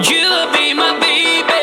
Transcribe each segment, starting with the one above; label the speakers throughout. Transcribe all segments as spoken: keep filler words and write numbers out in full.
Speaker 1: You'll be my baby.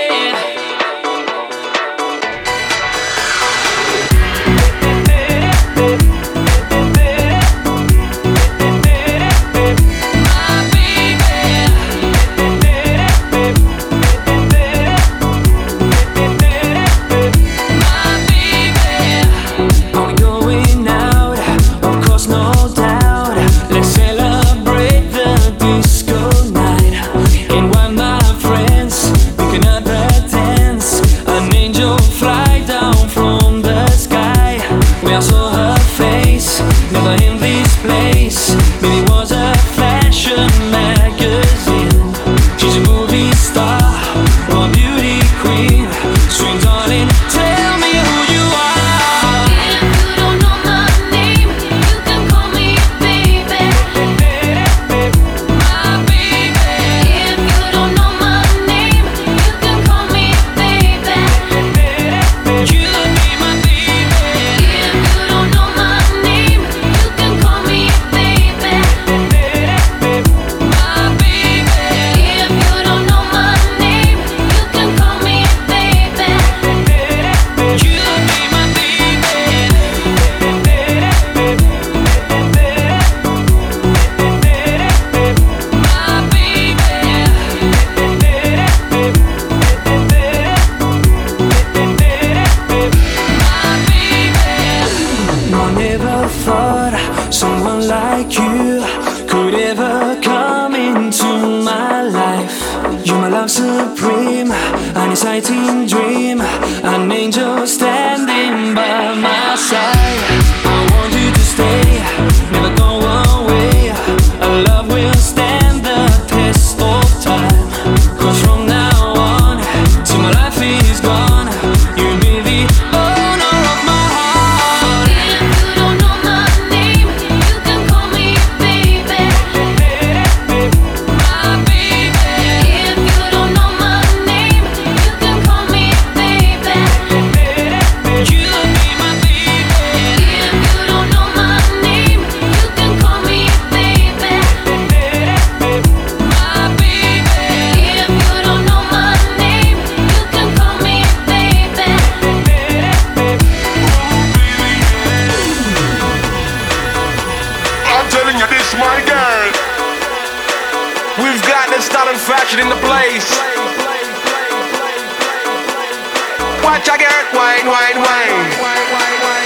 Speaker 1: Supreme, an exciting dream, an angel standing by my side. I want you to stay, never go away. Our love will stand the test of time. 'Cause from now on, till my life is gone, you'll be the owner of my heart.
Speaker 2: If you don't know my name, you can call me baby. My baby. If you don't know my name, you can call me baby.
Speaker 1: You'll be my baby.
Speaker 2: If you don't know my name, you can call me baby.
Speaker 1: My baby.
Speaker 2: If you don't know my name, you can call me baby.
Speaker 3: I'm telling you this, my girl. We've got the style and fashion in the place. Watch I get wine, wine, wine.